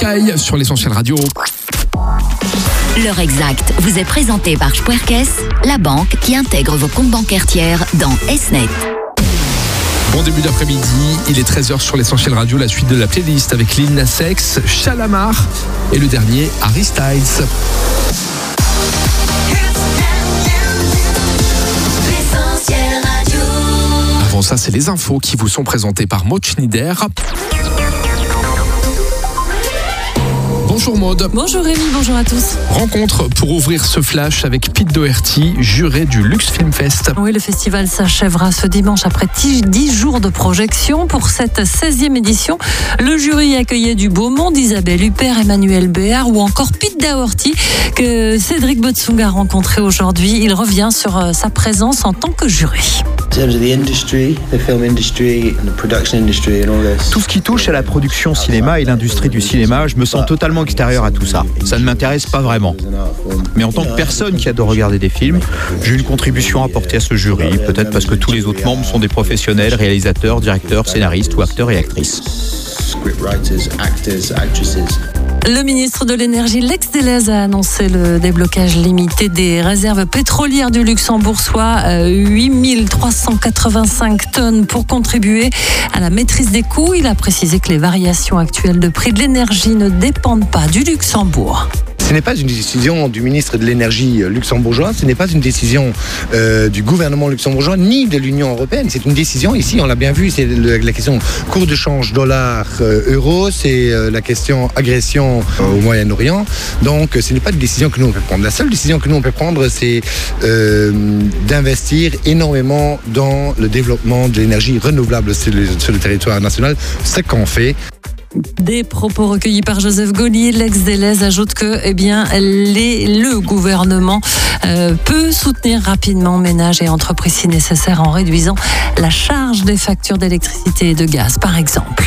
Sky sur l'Essentiel Radio. L'heure exacte vous est présentée par Spuerkes, la banque qui intègre vos comptes bancaires tiers dans S-Net. Bon début d'après-midi, il est 13h sur l'Essentiel Radio, la suite de la playlist avec Lil Nas X, Shalamar et le dernier Harry Styles. Avant ça, c'est les infos qui vous sont présentées par Maud Schneider. Bonjour Maud. Bonjour Rémi, bonjour à tous. Rencontre pour ouvrir ce flash avec Pete Doherty, juré du Lux Film Fest. Oui, le festival s'achèvera ce dimanche après 10 jours de projection. Pour cette 16e édition, le jury accueillait du beau monde, Isabelle Huppert, Emmanuel Béard ou encore Pete Doherty, que Cédric Botsung a rencontré aujourd'hui. Il revient sur sa présence en tant que jury. Tout ce qui touche à la production cinéma et l'industrie du cinéma, je me sens totalement extérieur à tout ça. Ça ne m'intéresse pas vraiment. Mais en tant que personne qui adore regarder des films, j'ai une contribution à apporter à ce jury, peut-être parce que tous les autres membres sont des professionnels, réalisateurs, directeurs, scénaristes ou acteurs et actrices. Le ministre de l'Énergie, Lex Delez, a annoncé le déblocage limité des réserves pétrolières du luxembourgeois, 8385 tonnes pour contribuer à la maîtrise des coûts. Il a précisé que les variations actuelles de prix de l'énergie ne dépendent pas du Luxembourg. Ce n'est pas une décision du ministre de l'Énergie luxembourgeois, ce n'est pas une décision du gouvernement luxembourgeois ni de l'Union européenne. C'est une décision, ici on l'a bien vu, c'est la question cours de change dollar-euro, c'est la question agression au Moyen-Orient. Donc ce n'est pas une décision que nous on peut prendre. La seule décision que nous on peut prendre, c'est d'investir énormément dans le développement de l'énergie renouvelable sur le territoire national, ce qu'on fait. Des propos recueillis par Joseph Gaulier. Lex Delez ajoute que le gouvernement peut soutenir rapidement ménages et entreprises si nécessaire en réduisant la charge des factures d'électricité et de gaz, par exemple.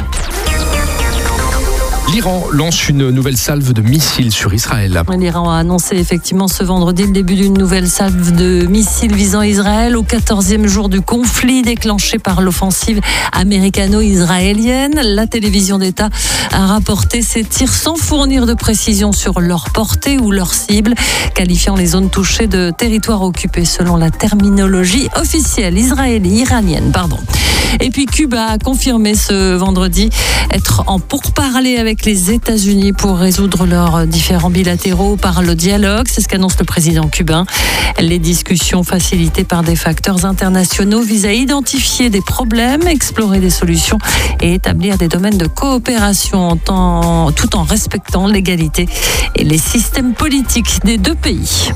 L'Iran lance une nouvelle salve de missiles sur Israël. L'Iran a annoncé effectivement ce vendredi le début d'une nouvelle salve de missiles visant Israël au 14e jour du conflit déclenché par l'offensive américano-israélienne. La télévision d'État a rapporté ces tirs sans fournir de précision sur leur portée ou leur cible, qualifiant les zones touchées de territoires occupés selon la terminologie officielle iranienne. Et puis Cuba a confirmé ce vendredi être en pourparlers avec les États-Unis pour résoudre leurs différends bilatéraux par le dialogue. C'est ce qu'annonce le président cubain. Les discussions facilitées par des facteurs internationaux visent à identifier des problèmes, explorer des solutions et établir des domaines de coopération tout en respectant l'égalité et les systèmes politiques des deux pays.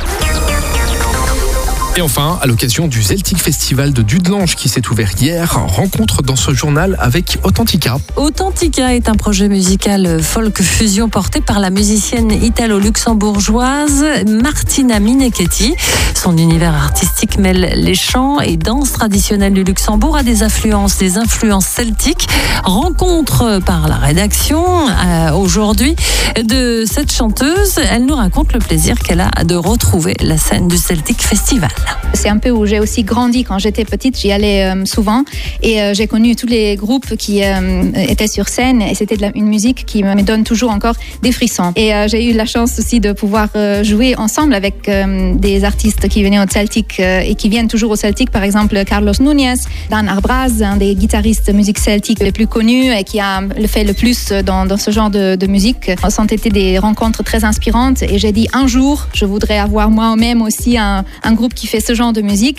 Et enfin, à l'occasion du Celtic Festival de Dudelange qui s'est ouvert hier, rencontre dans ce journal avec Authentica. Authentica est un projet musical folk fusion porté par la musicienne italo-luxembourgeoise Martina Minechetti. Son univers artistique mêle les chants et danses traditionnelles du Luxembourg à des influences celtiques. Rencontre par la rédaction aujourd'hui de cette chanteuse. Elle nous raconte le plaisir qu'elle a de retrouver la scène du Celtic Festival. C'est un peu où j'ai aussi grandi. Quand j'étais petite, j'y allais souvent et j'ai connu tous les groupes qui étaient sur scène et c'était une musique qui me donne toujours encore des frissons. Et j'ai eu la chance aussi de pouvoir jouer ensemble avec des artistes qui venaient au Celtic et qui viennent toujours au Celtic, par exemple Carlos Núñez, Dan Arbraz, un des guitaristes musique celtique les plus connus et qui a fait le plus dans ce genre de musique. Ça ont été des rencontres très inspirantes et j'ai dit un jour, je voudrais avoir moi-même aussi un groupe qui fait ce genre de musique.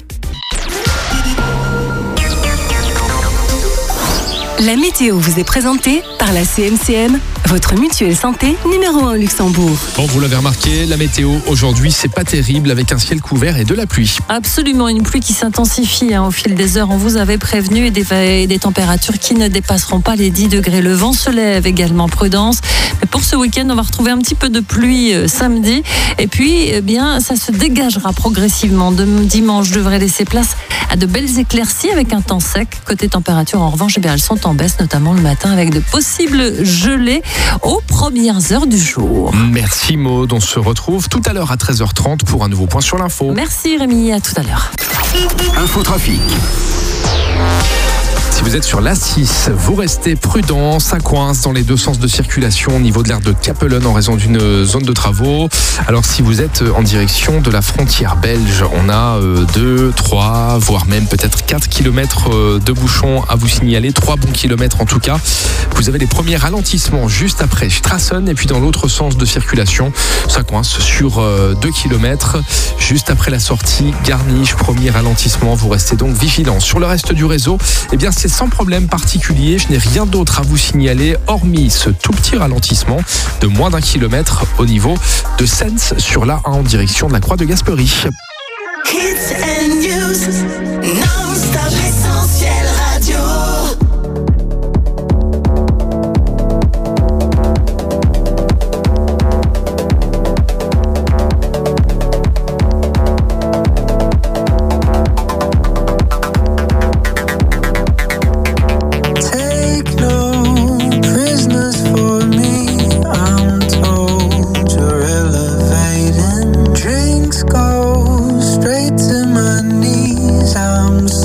La météo vous est présentée par la CMCM, votre mutuelle santé numéro 1 au Luxembourg. Bon, vous l'avez remarqué, la météo aujourd'hui, c'est pas terrible avec un ciel couvert et de la pluie. Absolument, une pluie qui s'intensifie au fil des heures. On vous avait prévenu et des températures qui ne dépasseront pas les 10 degrés. Le vent se lève également, prudence. Mais pour ce week-end, on va retrouver un petit peu de pluie samedi. Et puis, ça se dégagera progressivement. Dimanche devrait laisser place à de belles éclaircies avec un temps sec. Côté température, en revanche, elles sont en baisse, notamment le matin, avec de possibles gelées aux premières heures du jour. Merci Maud, on se retrouve tout à l'heure à 13h30 pour un nouveau point sur l'info. Merci Rémi, à tout à l'heure. Infotrafic. Si Vous êtes sur l'A6, vous restez prudent, ça coince dans les deux sens de circulation au niveau de l'aire de Capellen en raison d'une zone de travaux. Alors si vous êtes en direction de la frontière belge, on a 2, 3, voire même peut-être 4 km de bouchons à vous signaler, 3 bons kilomètres en tout cas. Vous avez les premiers ralentissements juste après Strassen et puis dans l'autre sens de circulation, ça coince sur 2 km juste après la sortie Garniche, premier ralentissement. Vous restez donc vigilants. Sur le reste du réseau, eh bien c'est sans problème particulier. Je n'ai rien d'autre à vous signaler hormis ce tout petit ralentissement de moins d'1 kilomètre au niveau de Sens sur l'A1 en direction de la Croix de Gaspery. Hits and news, non-stop Essentiel Radio. I'm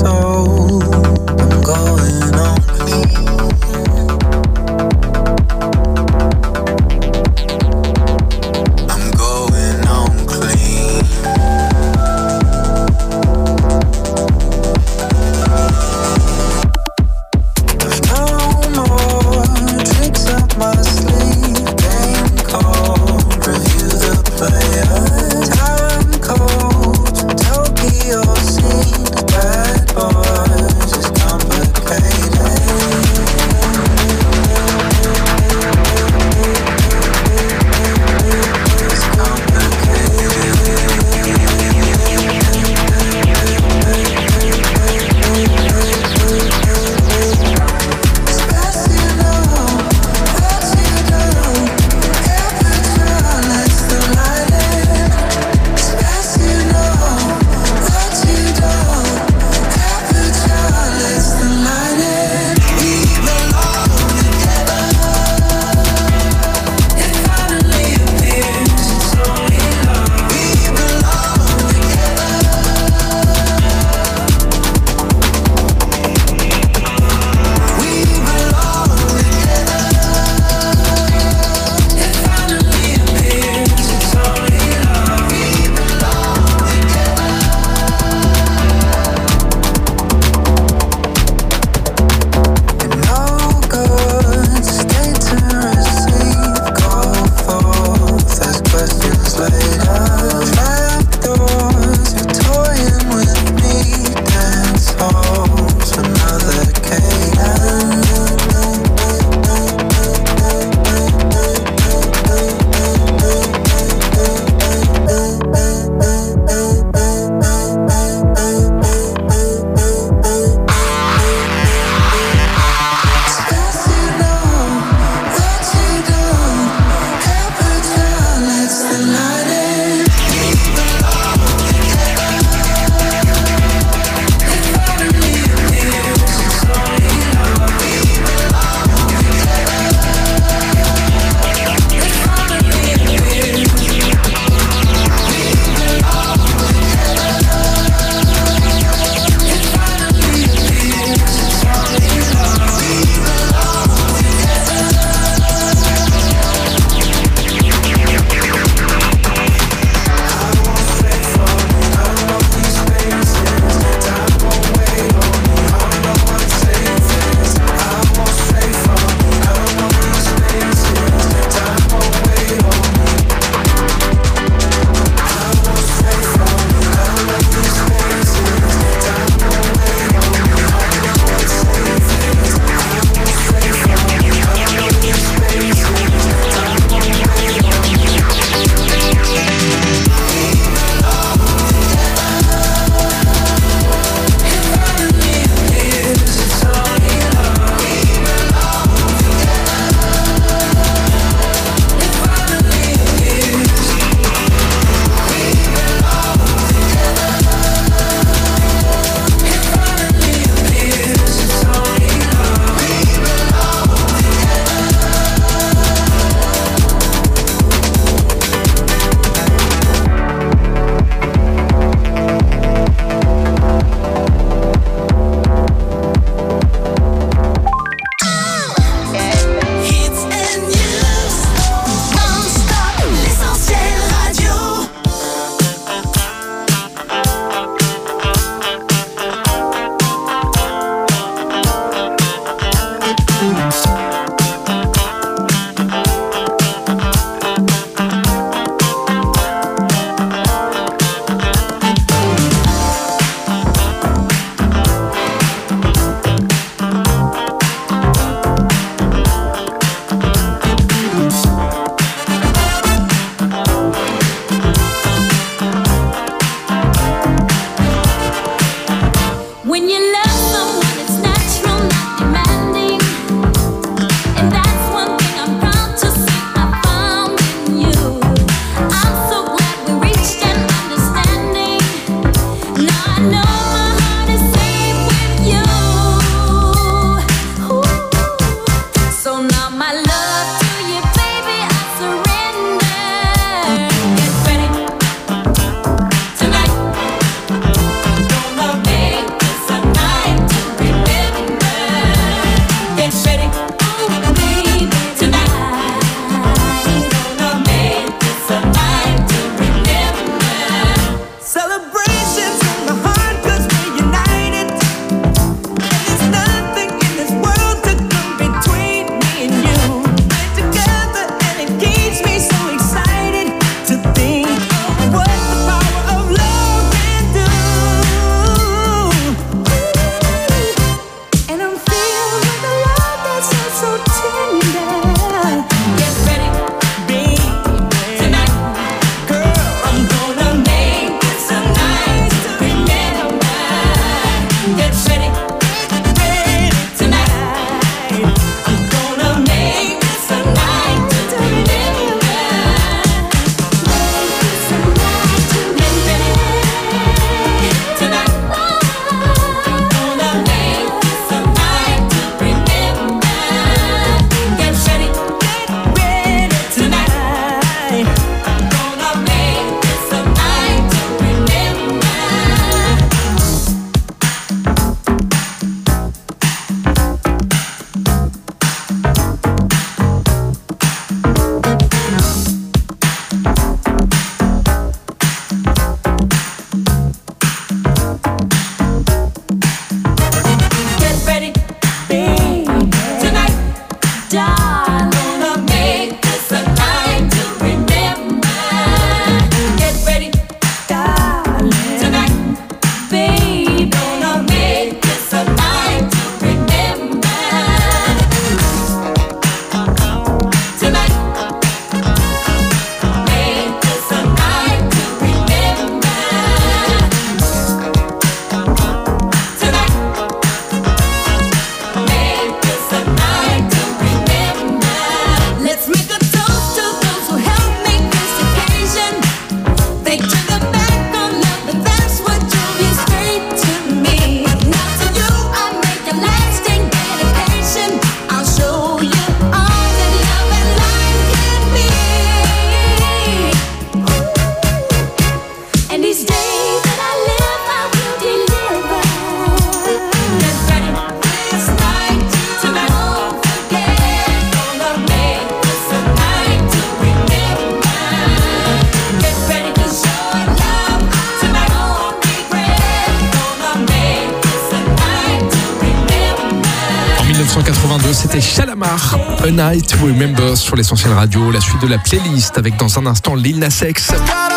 1982, c'était Shalamar, A Night to Remember sur l'Essentiel Radio. La suite de la playlist avec dans un instant Lil Nas X.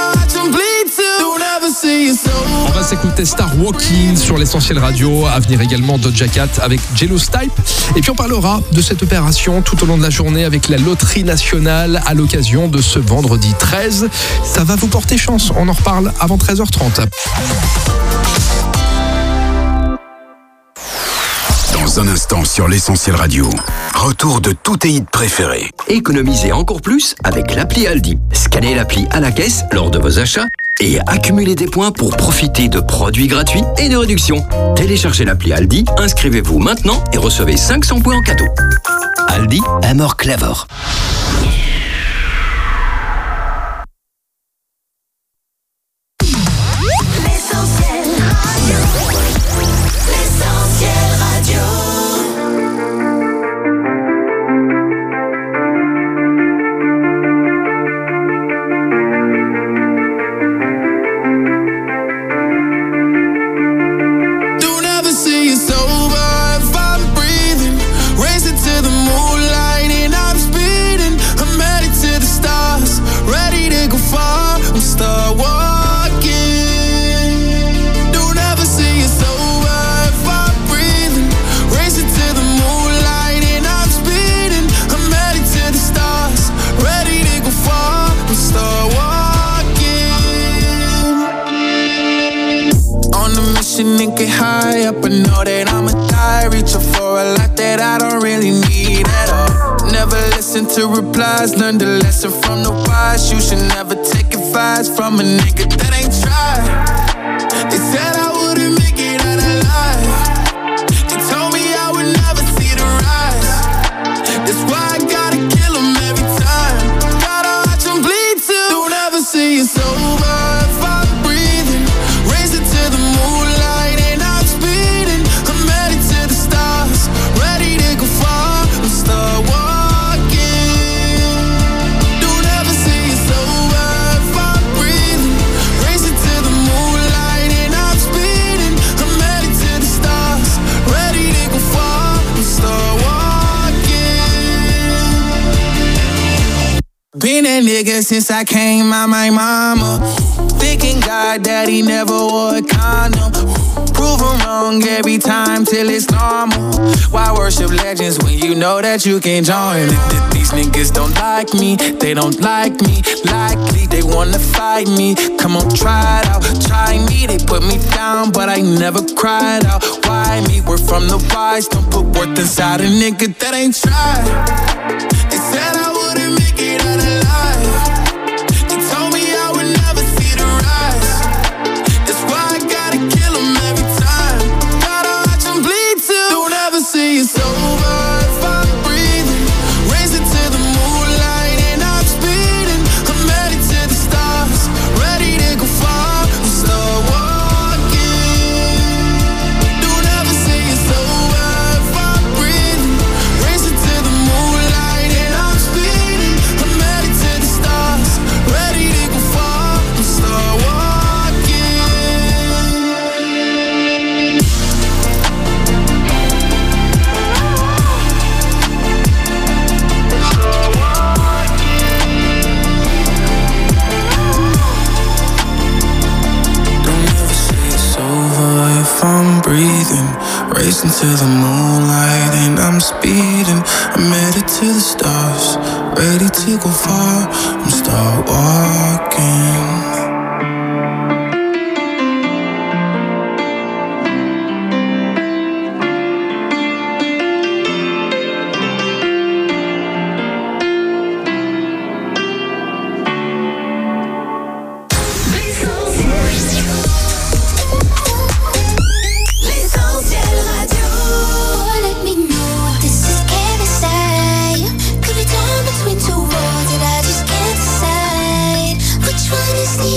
On va s'écouter Star Walking sur l'Essentiel Radio. À venir également Doja Cat avec Jealous Type. Et puis on parlera de cette opération tout au long de la journée avec la Loterie Nationale à l'occasion de ce vendredi 13. Ça va vous porter chance. On en reparle avant 13h30. Dans un instant sur l'Essentiel Radio, retour de tous tes hits préférés. Économisez encore plus avec l'appli Aldi. Scannez l'appli à la caisse lors de vos achats et accumulez des points pour profiter de produits gratuits et de réductions. Téléchargez l'appli Aldi, inscrivez-vous maintenant et recevez 500 points en cadeau. Aldi, more clever. And get high up, I know that I'ma die. Reaching for a lot that I don't really need at all. Never listen to replies, learn the lesson from the wise. You should never take advice from a nigga that ain't tried. They said I wouldn't make it out alive. They told me I would never see the rise. That's why I gotta kill them every time. Gotta watch them bleed too. Don't ever say it's over if I'm breathing. Race it to the moonlight and I'm speeding. I'm headed to the stars, ready to go far. I'm start walking. Don't ever say it's over if I'm breathing. Race it to the moonlight and I'm speeding. I'm headed to the stars, ready to go far. I'm start walking. Been a nigga since I came out my mama. Thinking God that he never wore a condom. Prove him wrong every time till it's normal. Why worship legends when you know that you can join? These niggas don't like me, they don't like me. Likely they wanna fight me. Come on, try it out, try me. They put me down, but I never cried out. Why me? We're from the wise. Don't put worth inside a nigga that ain't tried. They said I wouldn't make it out alive. They told me I would never see the rise. That's why I gotta kill them every time. Gotta watch them bleed too. Don't ever say it's over if I'm breathing. Race it to the moonlight and I'm speeding. I'm headed to the stars, ready to go far. I'm start walking. Don't ever say it's over if I'm breathing. Race it to the moonlight and I'm speeding. I'm headed to the stars, ready to go far. I'm start walking. Don't ever say it's over if I'm breathing. Racing to the moonlight and I'm speeding. I'm headed to the stars, ready to go far. I'm start walking. L'Essentiel Radio. Oh, let me know what this is can't say. Could be torn between two worlds and I just can't decide which one is the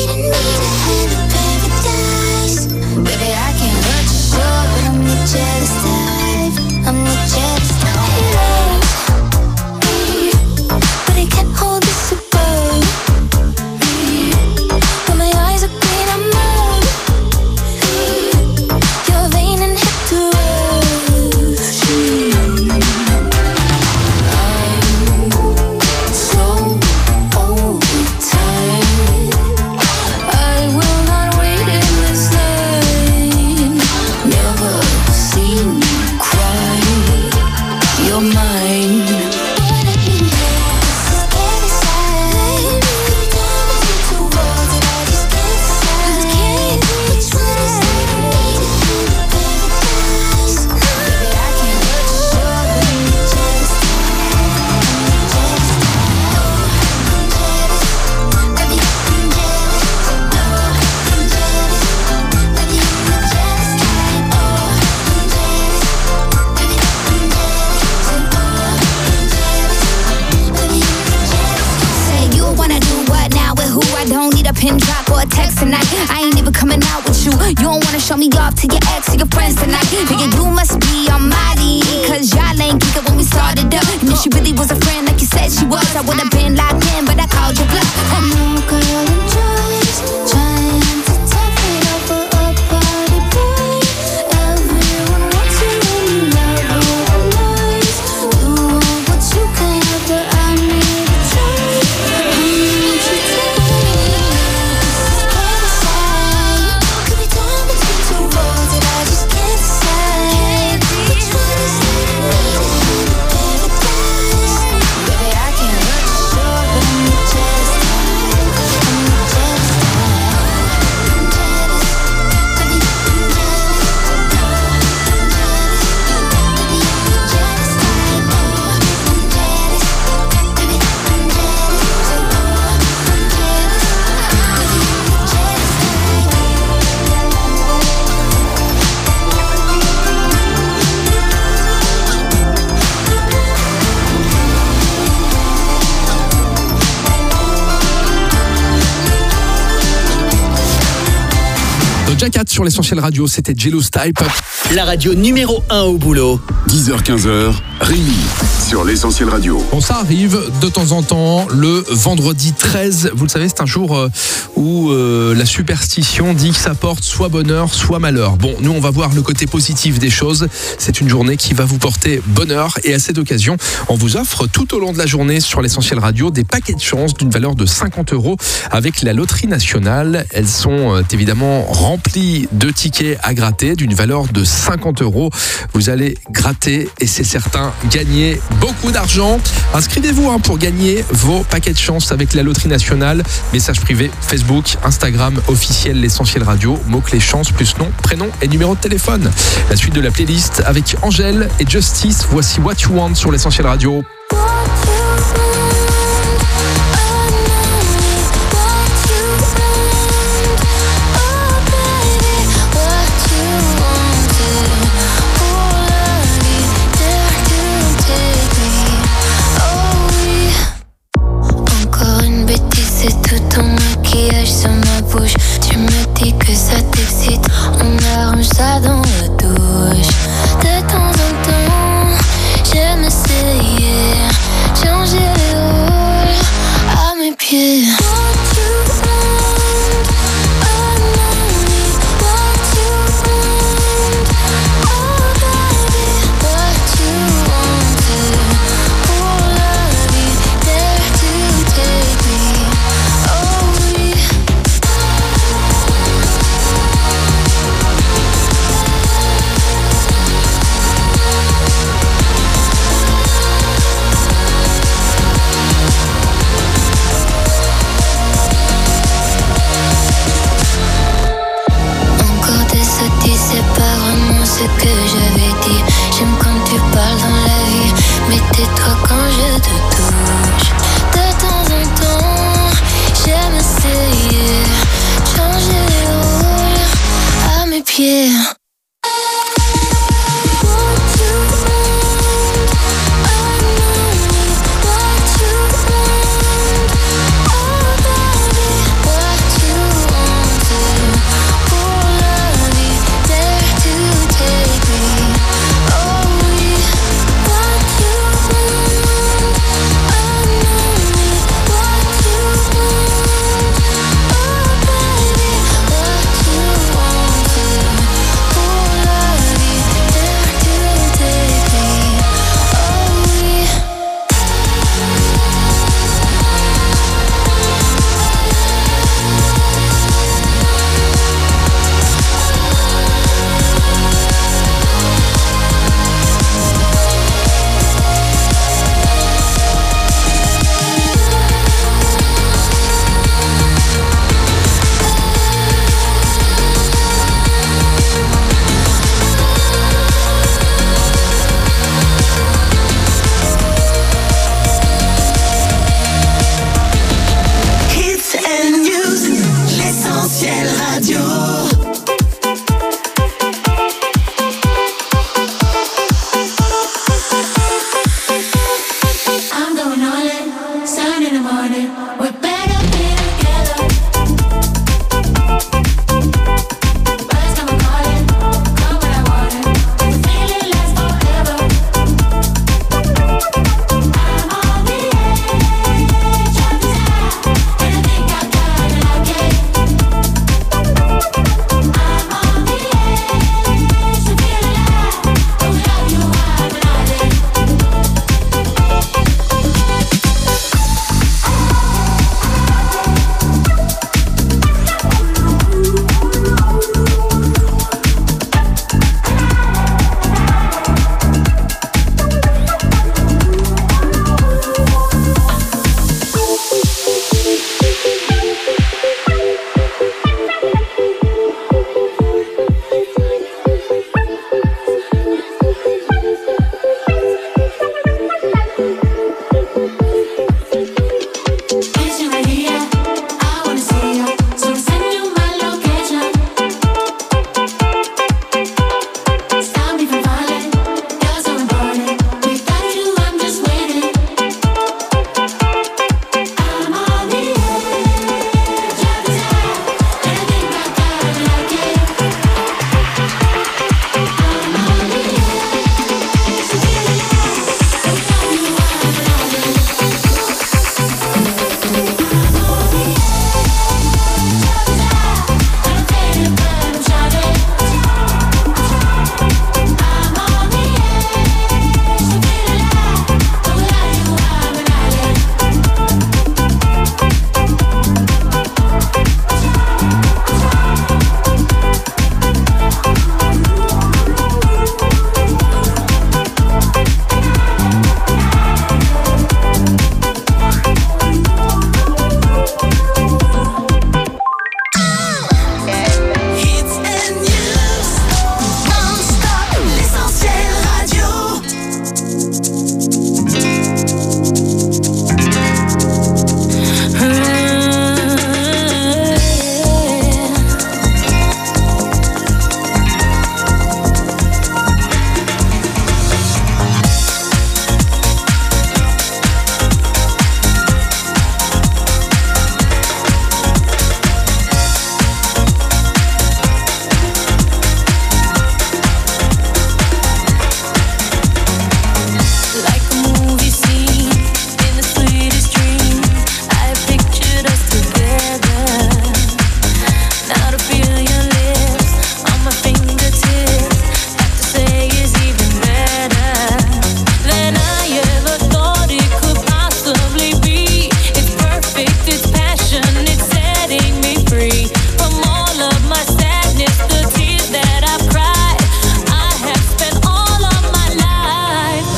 pin drop or a text tonight. I ain't even coming out with you. You don't wanna show me off to your ex or your friends tonight. Nigga, you must be on my league, cause y'all ain't kick it when we started up. And if she really was a friend like you said she was, I would've been locked in, but I called your bluff. I know girl enjoys trying to tough it up for a party boy. Everyone wants you and you love all the noise. You want what you can have, but I need a choice. I need you to can't decide. Could be torn between two roads that I just can't decide. Which one is it? Baby, I can't look sure, but I'm jealous. Doja Cat sur l'Essentiel Radio, c'était Jealous Type. La radio numéro 1 au boulot. 10h-15h, Rémi sur l'Essentiel Radio. Bon, ça arrive de temps en temps, le vendredi 13. Vous le savez, c'est un jour où la superstition dit que ça porte soit bonheur, soit malheur. Bon, nous, on va voir le côté positif des choses. C'est une journée qui va vous porter bonheur. Et à cette occasion, on vous offre tout au long de la journée sur l'Essentiel Radio des paquets de chance d'une valeur de 50 € avec la loterie nationale. Elles sont évidemment remplies de tickets à gratter d'une valeur de 50 €. Vous allez gratter et c'est certain gagner beaucoup d'argent. Inscrivez-vous pour gagner vos paquets de chance avec la loterie nationale. Message privé Facebook, Instagram officiel l'Essentiel Radio, mot-clé chance plus nom, prénom et numéro de téléphone. La suite de la playlist avec Angèle et Justice. Voici What You Want sur l'Essentiel Radio. Sur ma bouche, tu me dis que ça t'excite. On arrange ça dans la douche. De temps en temps, j'aime essayer, changer les rôles à mes pieds. Ce que j'avais dit, j'aime quand tu parles dans la vie, mais tais-toi quand je te touche. De temps en temps, j'aime essayer, changer les rôles à mes pieds.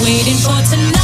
waiting for tonight.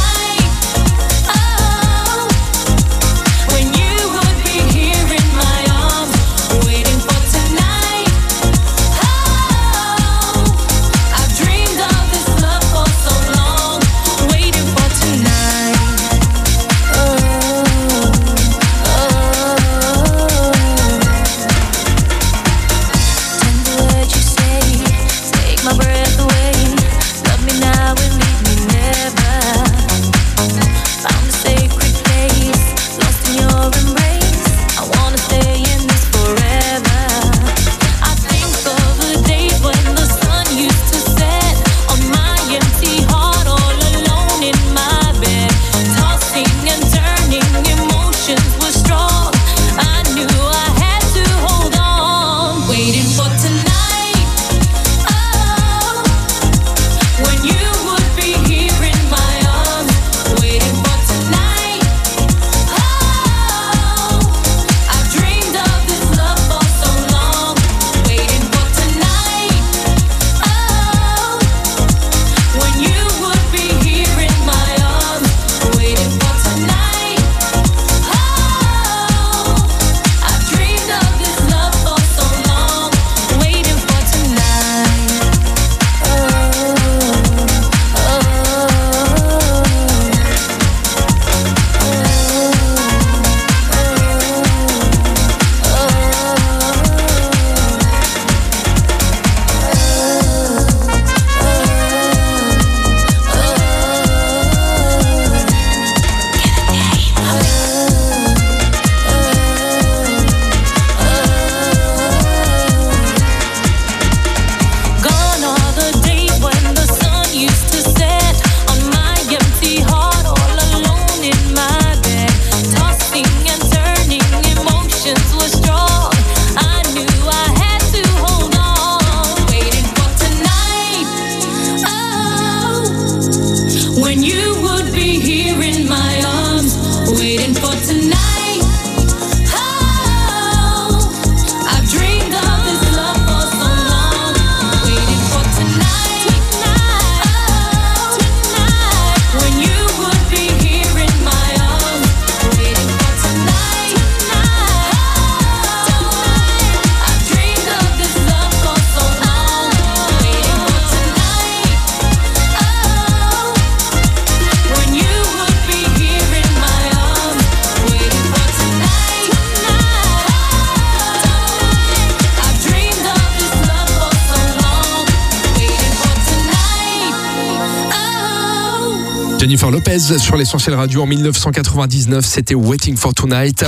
Jennifer Lopez sur l'Essentiel Radio en 1999, c'était Waiting for Tonight.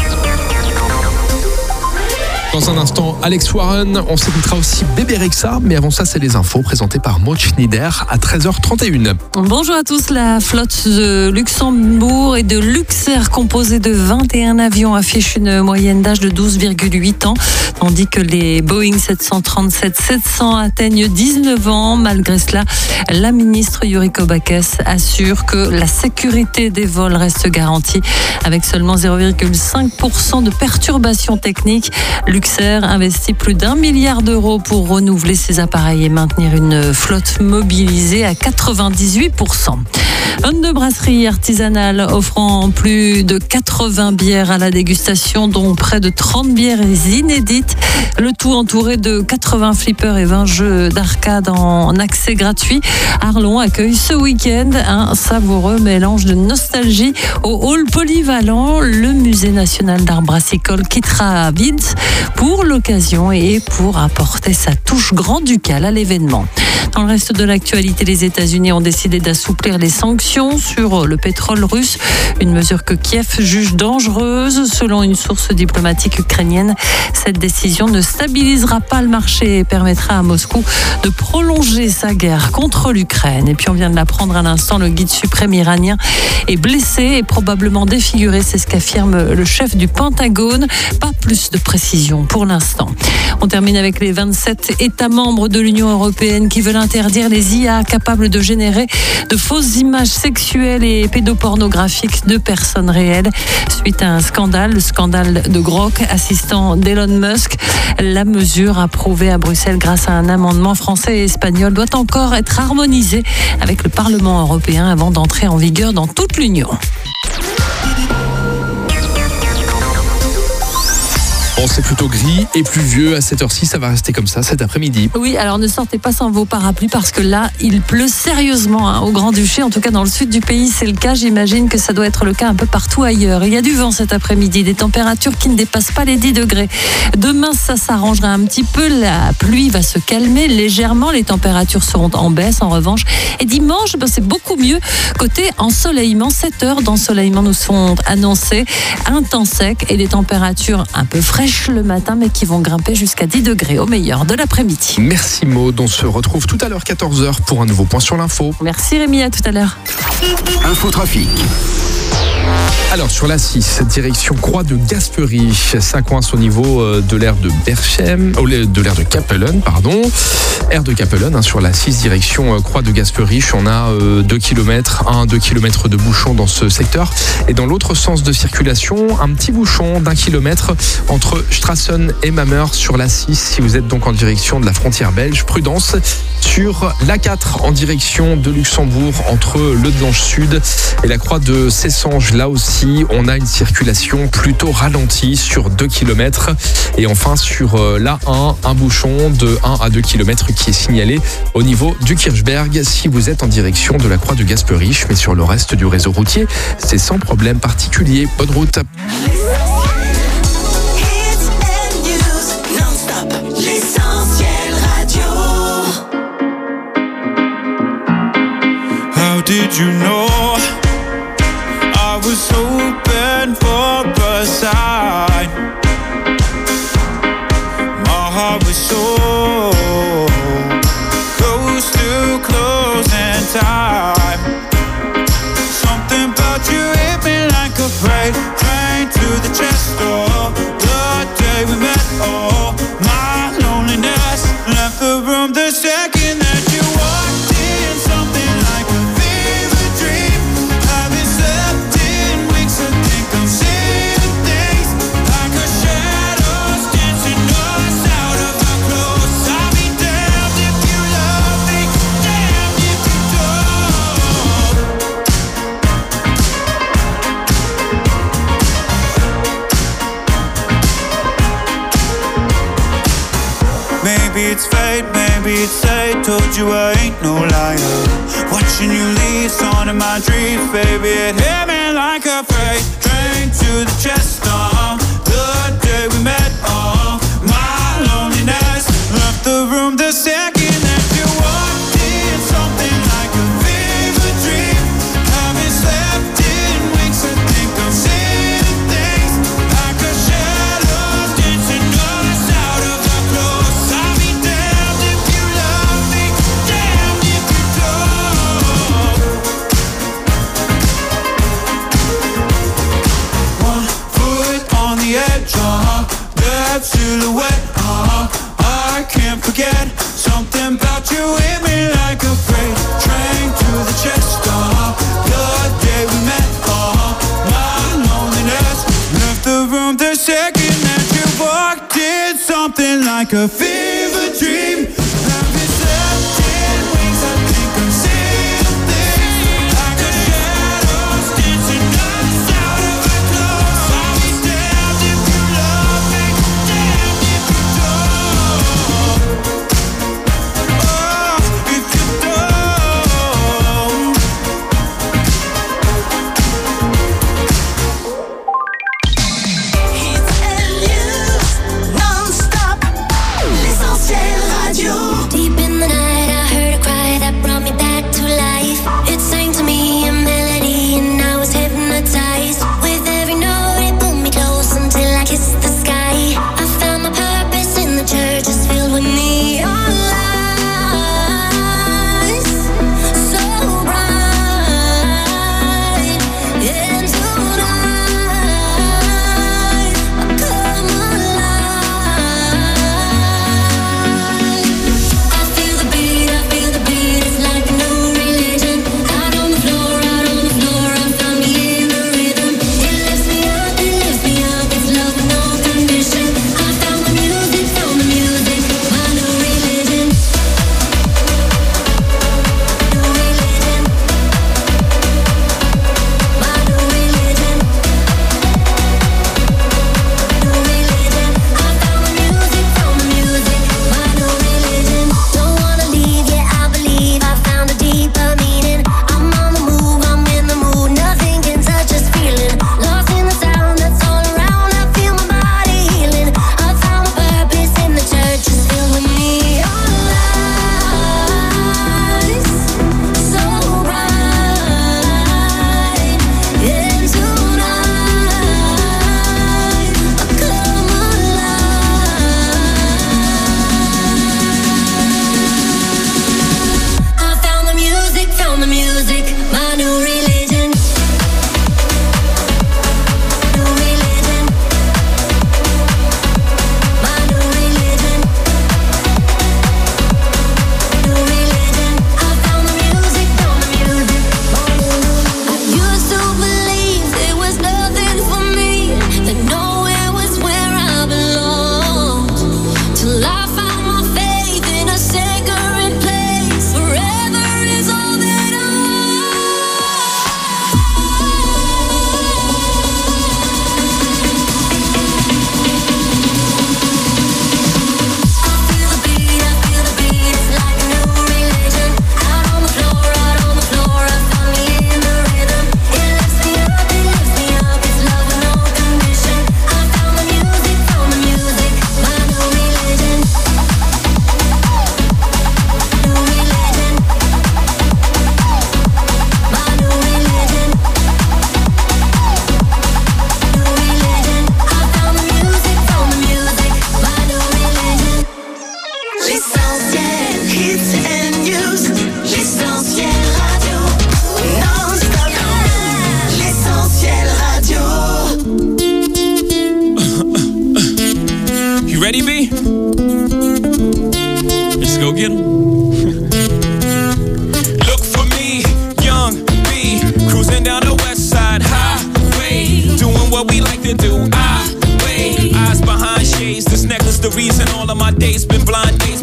Dans un instant, Alex Warren, on s'écoutera aussi Bébé Rexha, mais avant ça, c'est les infos présentées par Maud Schneider à 13h31. Bonjour à tous, la flotte de Luxembourg et de Luxair, composée de 21 avions, affiche une moyenne d'âge de 12,8 ans, tandis que les Boeing 737-700 atteignent 19 ans. Malgré cela, la ministre Yuriko Bakes assure que la sécurité des vols reste garantie, avec seulement 0,5% de perturbations techniques. Luxair investit plus d'1 milliard d'euros pour renouveler ses appareils et maintenir une flotte mobilisée à 98%. 22 brasseries artisanales offrant plus de 80 bières à la dégustation, dont près de 30 bières inédites. Le tout entouré de 80 flippers et 20 jeux d'arcade en accès gratuit. Arlon accueille ce week-end un savoureux mélange de nostalgie au hall polyvalent. Le Musée national d'art brassicole quittera Vince pour l'occasion et pour apporter sa touche grand-ducale à l'événement. Dans le reste de l'actualité, les États-Unis ont décidé d'assouplir les sanctions sur le pétrole russe, une mesure que Kiev juge dangereuse. Selon une source diplomatique ukrainienne, cette décision ne stabilisera pas le marché et permettra à Moscou de prolonger sa guerre contre l'Ukraine. Et puis on vient de l'apprendre à l'instant, le guide suprême iranien est blessé et probablement défiguré, c'est ce qu'affirme le chef du Pentagone. Pas plus de précision. saison pour l'instant. On termine avec les 27 États membres de l'Union européenne qui veulent interdire les IA capables de générer de fausses images sexuelles et pédopornographiques de personnes réelles. Suite à un scandale, le scandale de Grok, assistant d'Elon Musk, la mesure approuvée à Bruxelles grâce à un amendement français et espagnol doit encore être harmonisée avec le Parlement européen avant d'entrer en vigueur dans toute l'Union. Bon, c'est plutôt gris et pluvieux à cette heure-ci, ça va rester comme ça cet après-midi. Oui, alors ne sortez pas sans vos parapluies parce que là, il pleut sérieusement au Grand-Duché. En tout cas, dans le sud du pays, c'est le cas. J'imagine que ça doit être le cas un peu partout ailleurs. Il y a du vent cet après-midi, des températures qui ne dépassent pas les 10 degrés. Demain, ça s'arrangera un petit peu. La pluie va se calmer légèrement. Les températures seront en baisse, en revanche. Et dimanche, c'est beaucoup mieux. Côté ensoleillement, 7 heures d'ensoleillement nous sont annoncées. Un temps sec et des températures un peu fraîches le matin, mais qui vont grimper jusqu'à 10 degrés au meilleur de l'après-midi. Merci Maud, on se retrouve tout à l'heure 14h pour un nouveau point sur l'info. Merci Rémi, à tout à l'heure. Infotrafic. Alors sur la 6, direction Croix de Gaspery, ça coince au niveau de l'aire de Berchem, de l'aire de Capellen, pardon. Aire de Capellen, sur la 6, direction Croix de Gaspery, on a 2 km, 2 km de bouchon dans ce secteur. Et dans l'autre sens de circulation, un petit bouchon d'1 kilomètre entre Strassen et Mamers sur la 6. Si vous êtes donc en direction de la frontière belge, prudence sur l'A4 en direction de Luxembourg entre Le Blanche Sud et la Croix de Cessanges. Là aussi, on a une circulation plutôt ralentie sur 2 km. Et enfin, sur l'A1, un bouchon de 1 à 2 km qui est signalé au niveau du Kirchberg si vous êtes en direction de la Croix de Gaspery. Mais sur le reste du réseau routier, c'est sans problème particulier. Bonne route. How did you know I was hoping for a sign? My heart was so close to closing time. Something about you hit me like a freight train to the chest door. The day we met, oh, my loneliness left the room the second that you walked in. Something like a fever dream. Haven't slept in weeks. I think I'm seeing things like a shadows dancing us out of our clothes. I'll be damned if you love me, damned if you don't. Maybe it's fate, maybe it's fate. Told you I ain't no liar. Watching you leave, on in my dreams, baby. It hit me like a freight train to the chest. The day we met, my loneliness left the room the second that you walked in. Something like a fever dream. Haven't slept in weeks. I think I'm seeing things like a shadow dancing us out of our clothes. I'll be damned if you love me, damned if you don't. One foot on the edge, that silhouette, I can't forget. Something about you hit me like a freight train to the chest. The day we met, my loneliness left the room the second that you walked in. Something like a fever dream. Haven't slept in weeks. I think I'm seeing things like a shadows dancing us out of our clothes. I'll be damned if you love me, damned if you don't. Oh, if you don't. Non-stop, l'essentiel.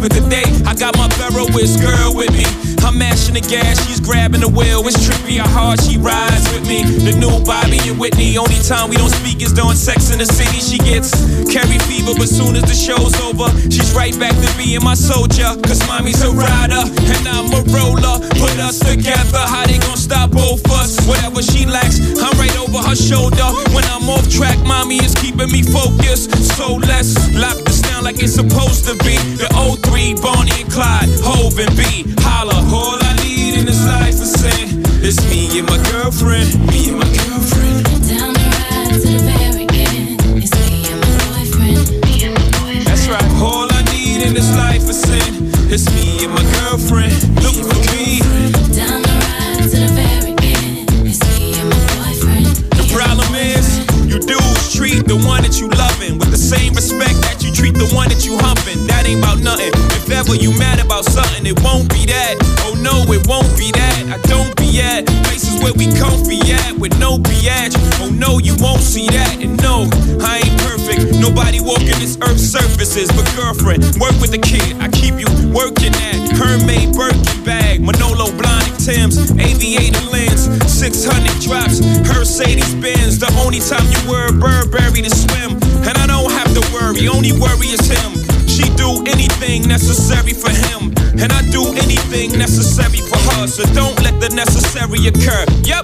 but today I got my Ferroist girl with me. I'm mashing the gas, she's grabbing the wheel. It's trippy how hard she rides with me. The new Bobby and Whitney. Only time we don't speak is during Sex in the City. She gets carry fever, but soon as the show's over, she's right back to being my soldier. Cause mommy's a rider and I'm a roller. Put us together, how they gon' stop both us? Whatever she lacks, I'm right over her shoulder. When I'm off track, mommy is keeping me focused. So let's lock this down like it's supposed to be. The 03, Bonnie and Clyde, Hov and B. Holla, all I need in this life is sin. It's me and my girlfriend, me and my girlfriend. Down the ride to the very end. It's me and my boyfriend, me and my boyfriend. That's right, all I need in this life is sin. It's me and my girlfriend, look for me. Down the ride to the very end. It's me and my boyfriend. The problem is, you dudes treat the one that you loving with the same respect that you treat the one that you humping. That ain't about nothing. If ever you mad about something, it won't be that. Oh no, it won't be that. I don't be at places where we comfy at with no biatch. Oh no, you won't see that. And no, I ain't perfect. Nobody walking this earth's surfaces. But girlfriend, work with the kid. I keep you working at Hermès Birkin bag, Manolo Blahnik Tim's, aviator lens, 600 drops, Mercedes Benz. The only time you wear Burberry to swim, and I don't have to worry. Only worry is him. She do anything necessary for him, and I do anything necessary for her. So don't let the necessary occur. Yep.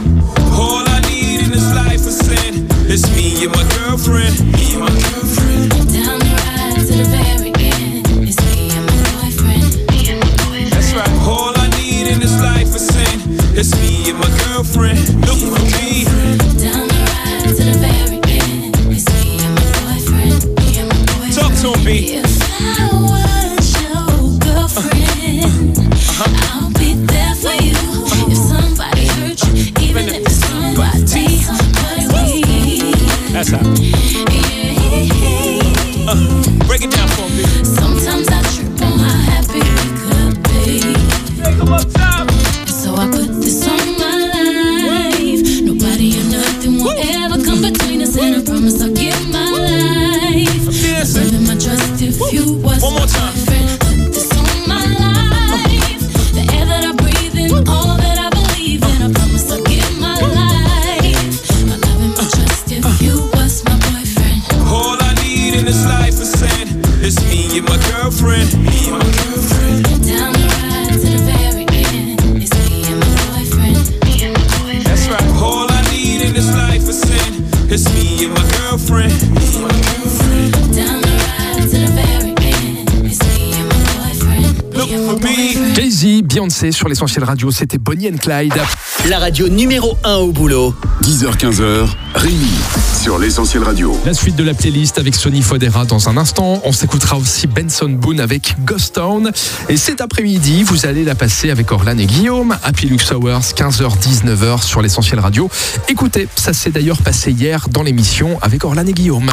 All I need in this life is sin. It's me and my girlfriend. Me and my girlfriend. Down the ride to the very end. It's me and my boyfriend. Me and my boyfriend. That's right. All I need in this life is sin. It's me and my girlfriend. Look for me. Down the ride to the very end. It's me and my boyfriend. Me and my boyfriend. Talk to me. If I was your girlfriend, I'll be there for you. If somebody hurt you, even if it's somebody we. That's how. Break it down for me. Sometimes I trip on how happy we could be. So I put this on my life. Nobody or nothing will ever come between us, and I promise I'll give my life. Serving my trust if you was one more time. my friend. Put this on my life. The air that I breathe in, all that I believe in. I promise I'll give my life. My love and my trust if you was my boyfriend. All I need in this life is sin. It's me and my girlfriend. Me and my girlfriend. Down the ride to the very end. It's me and my boyfriend. Me and my boyfriend. That's right. All I need in this life is sin. It's me and my girlfriend. Me and my girlfriend. Down the ride to the very end. It's me and my boyfriend. Look for me. Jay-Z, Beyoncé sur l'Essentiel Radio, c'était Bonnie and Clyde. La radio numéro 1 au boulot. 10h-15h, Rémi sur l'Essentiel Radio. La suite de la playlist avec Sonny Fodera dans un instant. On s'écoutera aussi Benson Boone avec Ghost Town. Et cet après-midi, vous allez la passer avec Orlan et Guillaume. Happy Lux Hours, 15h-19h sur l'Essentiel Radio. Écoutez, ça s'est d'ailleurs passé hier dans l'émission avec Orlan et Guillaume.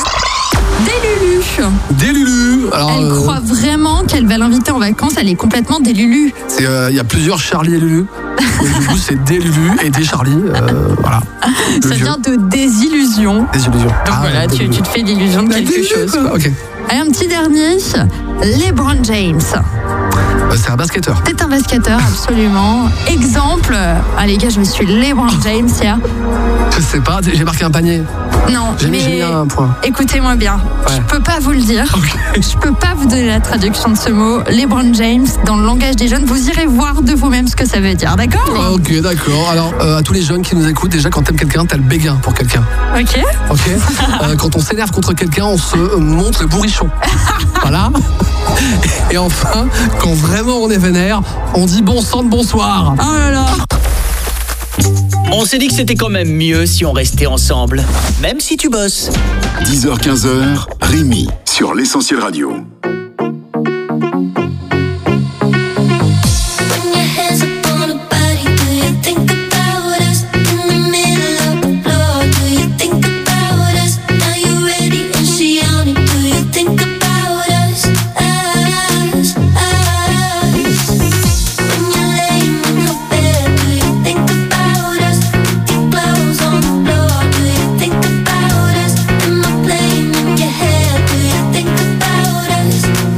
Des Lulu. Alors, elle croit vraiment qu'elle va l'inviter en vacances. Elle est complètement des Lulu. Il y a plusieurs Charlie et Lulu. Et du coup, c'est des Lulu et des Charlie. Voilà. Ça vient de désillusion. Désillusion. Donc voilà, tu te fais l'illusion de quelque chose. Quoi. Ok. Allez, un petit dernier. LeBron James. C'est un basketteur. C'est un basketteur, absolument. Exemple. Ah les gars, je me suis LeBron James hier. Je sais pas, j'ai marqué un panier. Non, j'ai mis un point. Écoutez-moi bien. Ouais. Je peux pas vous le dire. Okay. Je peux pas vous donner la traduction de ce mot. LeBron James, dans le langage des jeunes, vous irez voir de vous-même ce que ça veut dire, d'accord ? Ok, d'accord. Alors, à tous les jeunes qui nous écoutent, déjà, quand t'aimes quelqu'un, t'as le béguin pour quelqu'un. Ok. Ok. Quand on s'énerve contre quelqu'un, on se montre le bourrichon. Voilà. Et enfin, quand vraiment on est vénère, on dit bon sang de bonsoir. Oh là là. On s'est dit que c'était quand même mieux si on restait ensemble, même si tu bosses. 10h-15h, Rémi sur l'Essentiel Radio. Think about us.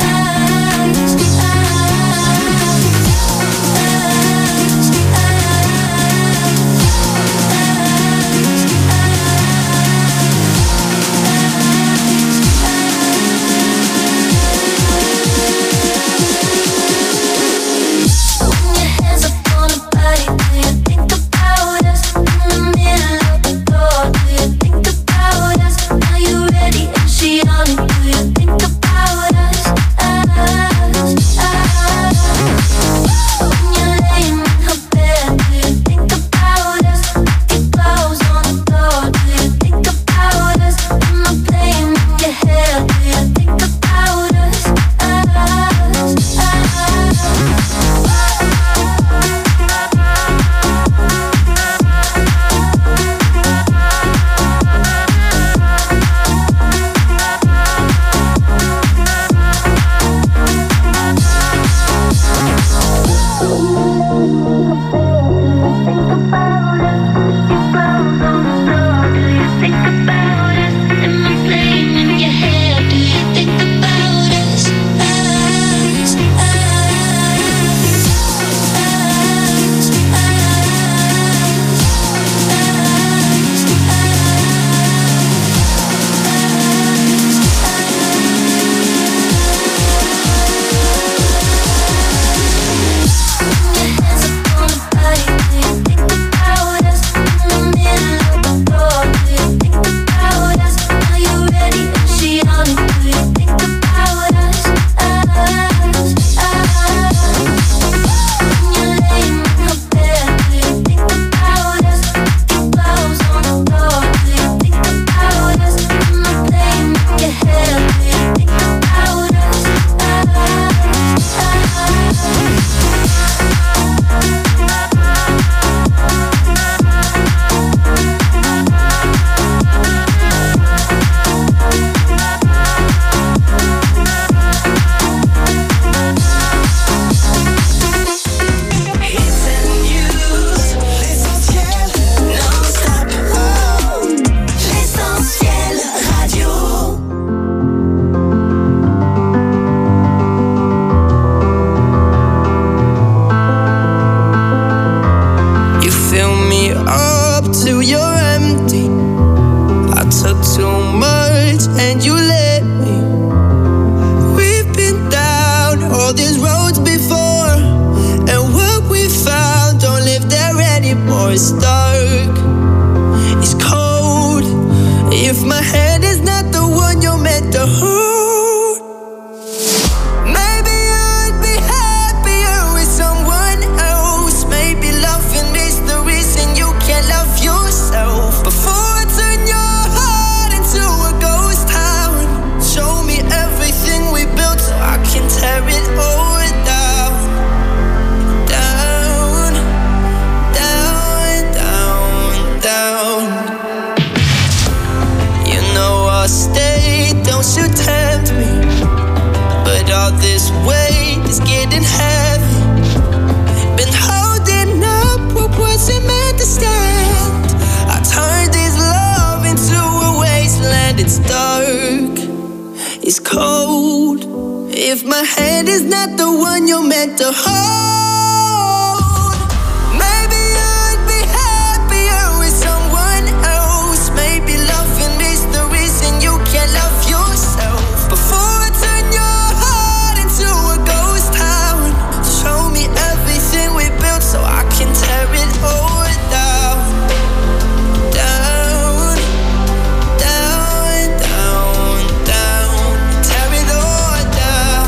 me up till you're empty. I took too much and you let me. We've been down all these roads before, and what we found don't live there anymore. It's dark, it's cold. If my hand is not the one you're meant to hold, this weight is getting heavy. Been holding up what wasn't meant to stand. I turned this love into a wasteland. It's dark, it's cold. If my hand is not the one you're meant to hold, maybe I'd be happier with someone else. Maybe loving is the reason you can't love yourself. Before I turn your so I can tear it all down, down, down, down, down. Tear it all down,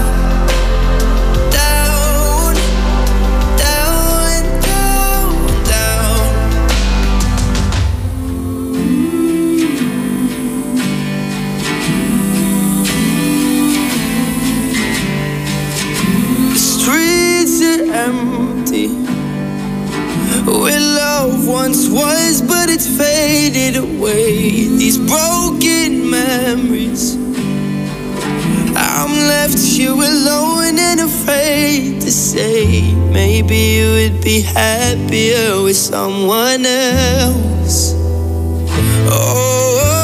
down, down, down, down. The streets are empty, where love once was, but it's faded away. These broken memories, I'm left here alone and afraid to say, maybe you would be happier with someone else. Oh,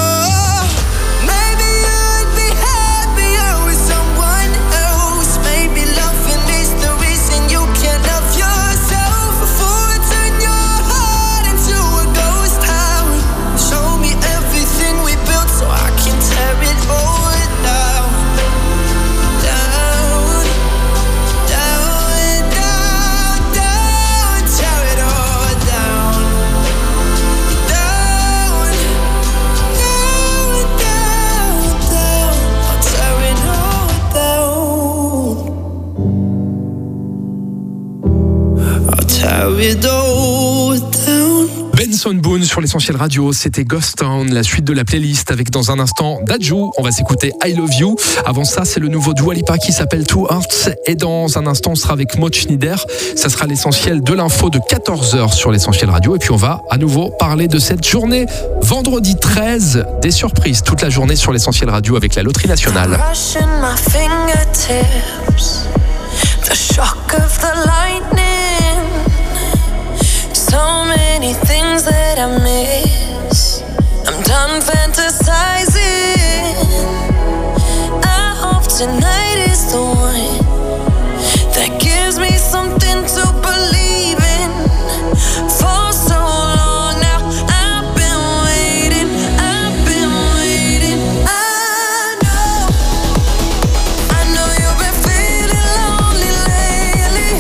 Benson Boone sur l'Essentiel Radio, c'était Ghost Town, la suite de la playlist avec dans un instant Dadju. On va s'écouter I Love You. Avant ça, c'est le nouveau Dua Lipa qui s'appelle Two Hearts. Et dans un instant, on sera avec Maud Schneider. Ça sera l'essentiel de l'info de 14h sur l'Essentiel Radio. Et puis on va à nouveau parler de cette journée vendredi 13. Des surprises toute la journée sur l'Essentiel Radio avec la Loterie Nationale. So many things that I miss. I'm done fantasizing. I hope tonight is the one that gives me something to believe in. For so long now, I've been waiting. I know you've been feeling lonely lately.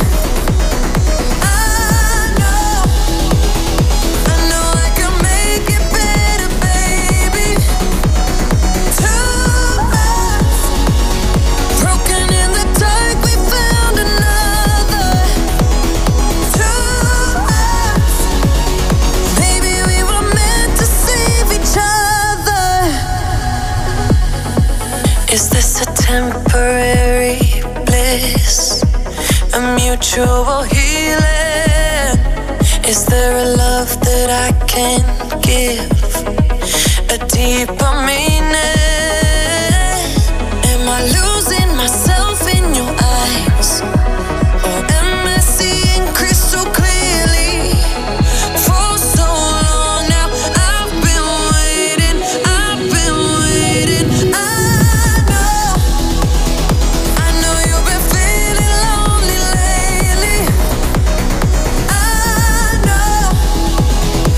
Is this a temporary bliss? A mutual healing? Is there a love that I can give? A deeper meaning? Am I losing myself in your eyes? Or am I seeing crystal clearly? For so long now, I've been waiting. I know you've been feeling lonely lately. I know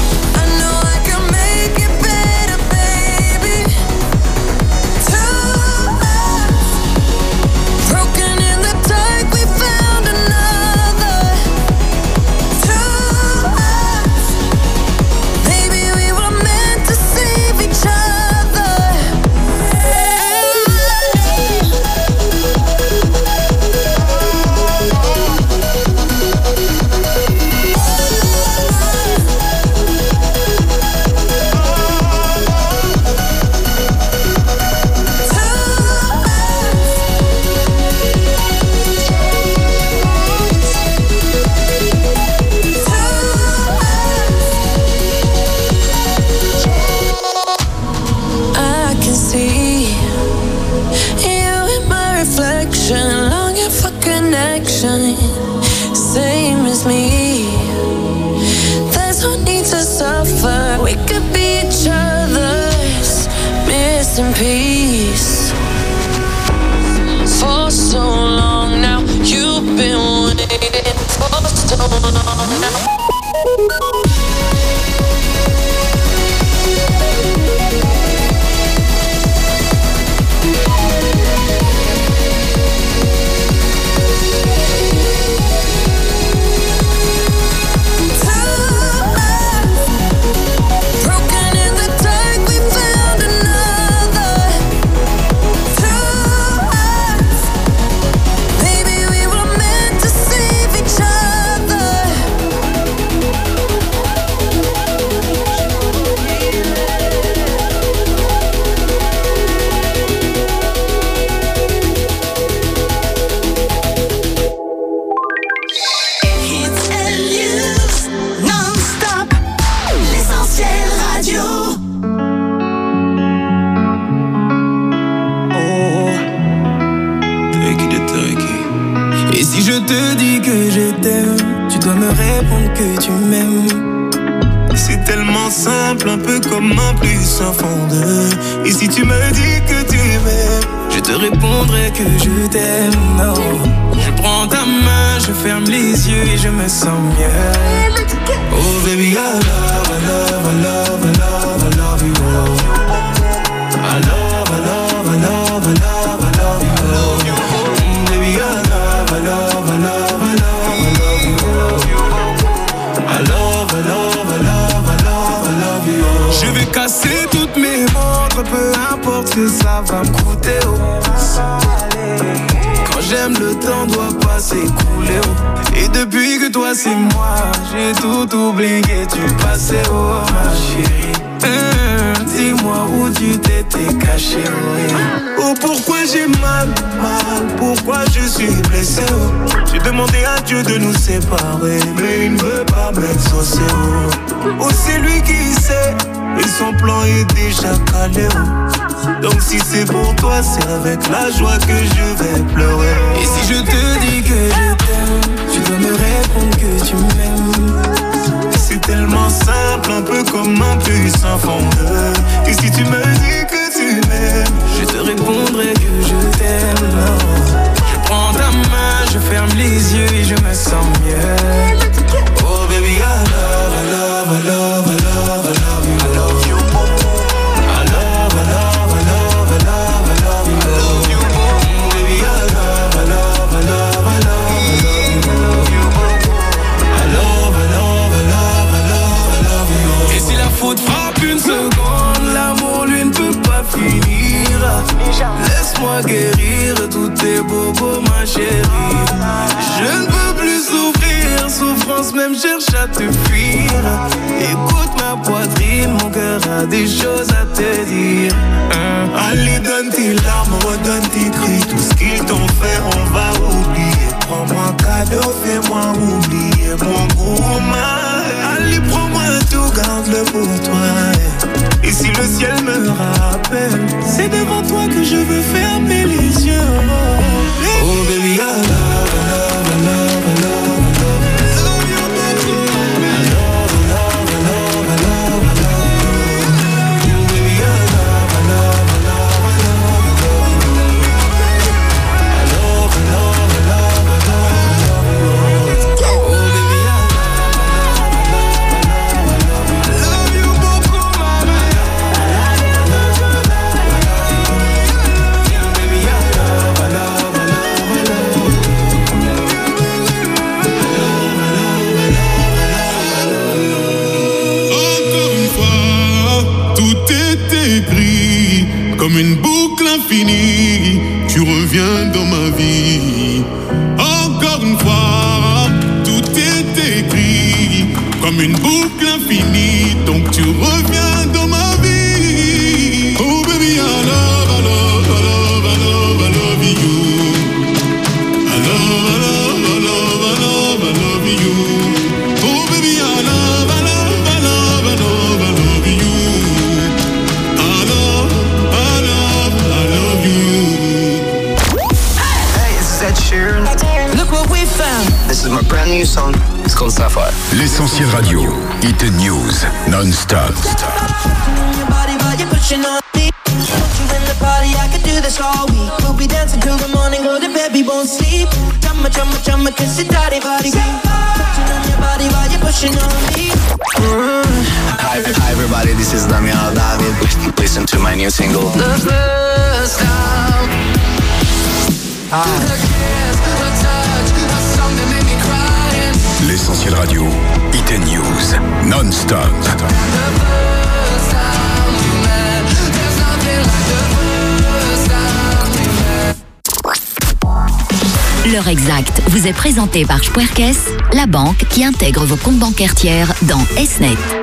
rest in peace. For so long now, you've been waiting for so long now. Je te dis que je t'aime, tu dois me répondre que tu m'aimes. C'est tellement simple, un peu comme un plus un fond de. Et si tu me dis que tu m'aimes, je te répondrai que je t'aime. Non. Je prends ta main, je ferme les yeux et je me sens mieux. Oh baby, I love, I love, I love, I love, I love you. I love, I love, I love, I love, I love you. Baby, I love, I love, I love, I love, I love you. I love, I love, I love, I love, I love you. Je vais casser toutes mes montres, peu importe ce que ça va me coûter. Quand j'aime, le temps doit pas s'écouler. Et depuis que toi c'est moi, j'ai tout oublié, tu passais, oh ma chérie. Dis-moi où tu t'étais caché, oh pourquoi j'ai mal, pourquoi je suis blessé, oh. J'ai demandé à Dieu de nous séparer, mais il ne veut pas m'exaucer, oh c'est lui qui sait, et son plan est déjà calé, oh. Donc si c'est pour toi, c'est avec la joie que je vais pleurer. Et si je te dis que je t'aime, tu dois me répondre que tu m'aimes. C'est tellement simple, un peu comme un puissant fondeur. Et si tu me dis que tu m'aimes, je te répondrai que je t'aime. Je prends ta main, je ferme les yeux et je me sens mieux. Oh baby, I love, I love, I love, I love, I love you. I love you. I love, I love, I love, I love, I love you. I love you. Baby, I love, I love, I love, I love, I love you. I love, I love, I love, I love, I love you. Et si la faute frappe une seconde, l'amour lui ne peut pas finir. Laisse-moi guérir tous tes bobos, ma chérie. Je ne peux plus souffrir, souffrance même cherche à te fuir. Écoute ma poitrine, mon cœur a des choses à te dire. Allez, donne tes larmes, redonne tes cris. Tout ce qu'ils t'ont fait, on va oublier. Prends-moi un cadeau, fais-moi oublier mon gros mal. Allez, prends-moi tout, garde-le pour toi. Et si le ciel me rappelle, c'est devant toi que je veux fermer les yeux. Oh baby, I love, I love, I love, I love. Comme une boucle infinie, tu reviens dans ma vie. Encore une fois, tout est écrit. Comme une boucle infinie, donc tu reviens dans ma vie. Oh baby, I love, I love, I love, I love, I love you. I love, I love, I love, I love, I love you. Oh baby, I love, I love, I love, I love, I love you. Look what we found. This is my brand new song. It's called Sapphire. L'Essentiel Radio, Hit News, non-stop. Your body, but you push pushing on me. Want you in the party, I could do this all week. We'll be dancing till the morning, go to bed, we won't sleep. Chumma, chumma, chumma, kiss it, daddy, body. Touching on your body while you're pushing on me. Hi everybody, this is Damian David. Listen to my new single. The first time, a kiss, a touch, a song that made me cry. L'Essentiel Radio, Hit & News, non-stop. The first time we met, there's nothing like the first time we met. L'heure exacte vous est présentée par Spuerkes, la banque qui intègre vos comptes bancaires tiers dans SNET.